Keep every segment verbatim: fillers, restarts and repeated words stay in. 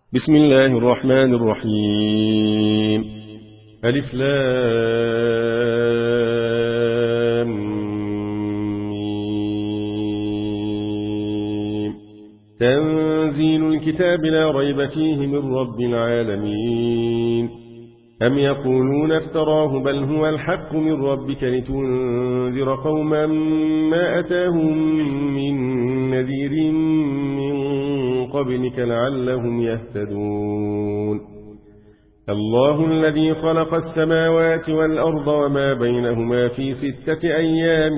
بسم الله الرحمن الرحيم. ألف لام ميم. تنزيل الكتاب لا ريب فيه من رب العالمين. أم يقولون افتراه بل هو الحق من ربك لتنذر قوما ما أتاهم من نذير من قبلك لعلهم يهتدون. الله الذي خلق السماوات والأرض وما بينهما في ستة أيام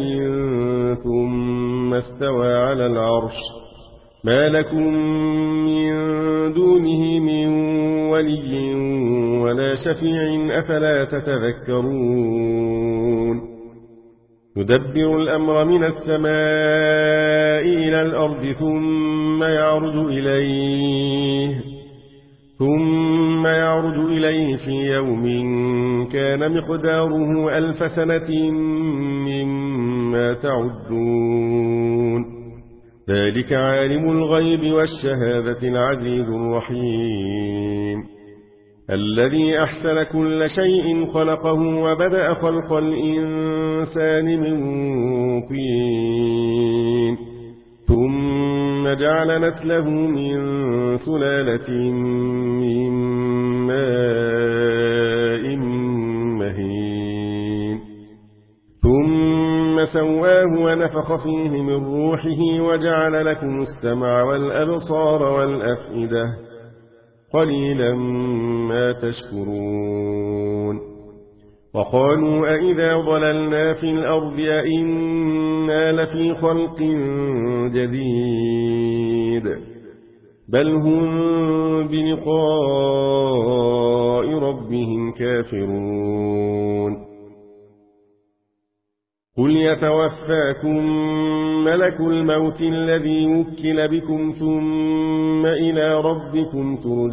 ثم استوى على العرش ما لكم من دونه من ولي ولا شفيع أفلا تتذكرون. يدبر الأمر من السماء إلى الأرض ثم يعرج إليه ثم يعرج إليه في يوم كان مقداره ألف سنة مما تعدون. ذلك عالم الغيب والشهادة العزيز الرحيم. الذي أحسن كل شيء خلقه وبدأ خلق الإنسان من طين ثم جعل نسله من سلالة من ماء مهين ثم سواه ونفخ فيه من روحه وجعل لكم السمع والأبصار والأفئدة قليلا ما تشكرون. وقالوا أئذا ضللنا في الأرض أئنا لفي خلق جديد بل هم بلقاء ربهم كافرون. قل يتوفاكم ملك الموت الذي وكل بكم ثم إلى ربكم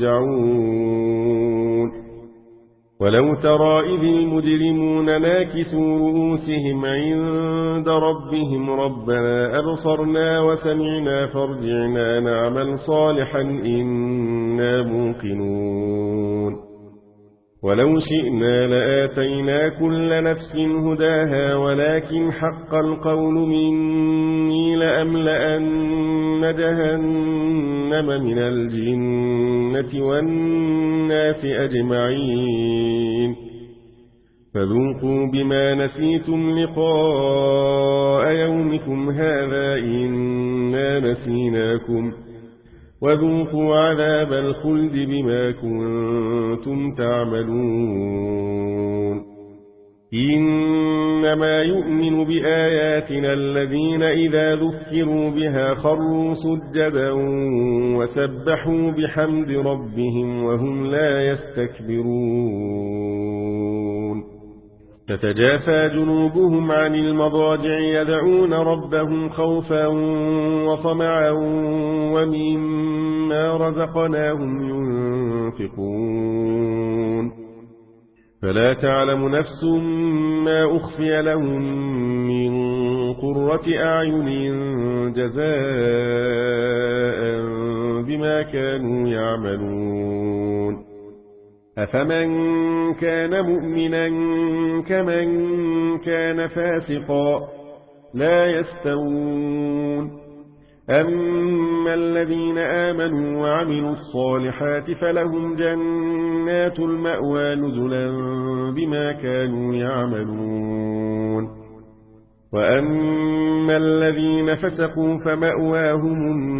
ترجعون. ولو ترى إذ المجرمون ناكسوا رؤوسهم عند ربهم ربنا أبصرنا وسمعنا فارجعنا نعمل صالحا إنا موقنون. ولو شئنا لآتينا كل نفس هداها ولكن حق القول مني لأملأن جهنم من الجنة والناس أجمعين. فذوقوا بما نسيتم لقاء يومكم هذا إنا نسيناكم وذوقوا عذاب الخلد بما كنتم تعملون. إنما يؤمن بآياتنا الذين إذا ذكروا بها خروا سجدا وسبحوا بحمد ربهم وهم لا يستكبرون. تتجافى جنوبهم عن المضاجع يدعون ربهم خوفا وطمعا ومما رزقناهم ينفقون. فلا تعلم نفس ما أخفي لهم من قرة أعين جزاء بما كانوا يعملون. أفمن كان مؤمنا كمن كان فاسقا لا يستوون. أما الذين آمنوا وعملوا الصالحات فلهم جنات المأوى نزلا بما كانوا يعملون. وأما الذين فسقوا فمأواهم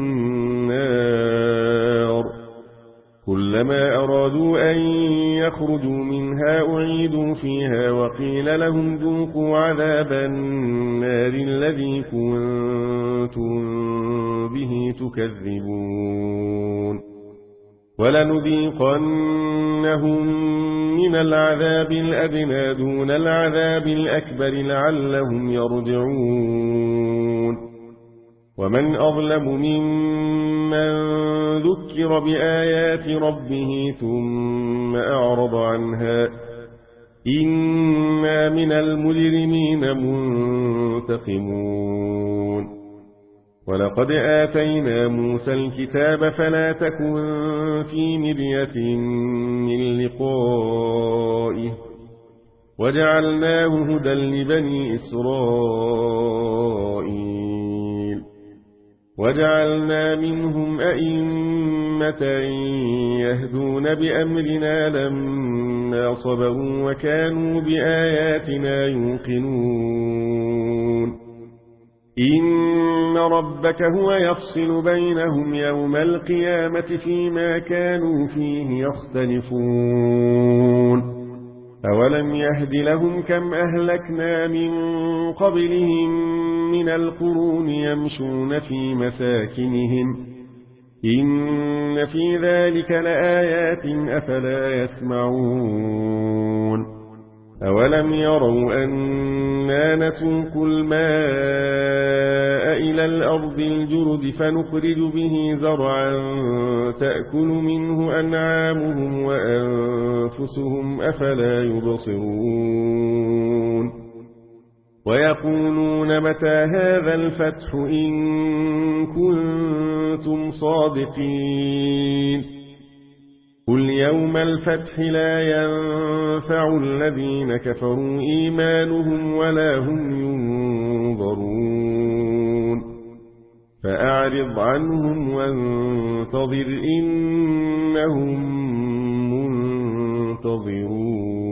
النار كلما أرادوا أن يخرجوا منها أعيدوا فيها وقيل لهم ذوقوا عذاب النار الذي كنتم به تكذبون. ولنذيقنهم من العذاب الأدنى دون العذاب الأكبر لعلهم يرجعون. ومن أظلم ممن ذكر بآيات ربه ثم أعرض عنها إنا من المجرمين منتقمون. ولقد آتينا موسى الكتاب فلا تكن في مرية من لقائه وجعلناه هدى لبني إسرائيل وجعلنا منهم أئمة يهدون بأمرنا لما صبروا وكانوا بآياتنا يوقنون إن ربك هو يفصل بينهم يوم القيامة فيما كانوا فيه يختلفون أولم يهد لهم كم أهلكنا من قبلهم من القرون يمشون في مساكنهم إن في ذلك لآيات أفلا يسمعون أولم يروا أنا نسوق الماء إلى الأرض الجرد فنخرج به زرعا تأكل منه أنعامهم وأنفسهم أفلا يبصرون ويقولون متى هذا الفتح إن كنتم صادقين قل يوم الفتح لا ينفع الذين كفروا إيمانهم ولا هم ينظرون فأعرض عنهم وانتظر إنهم منتظرون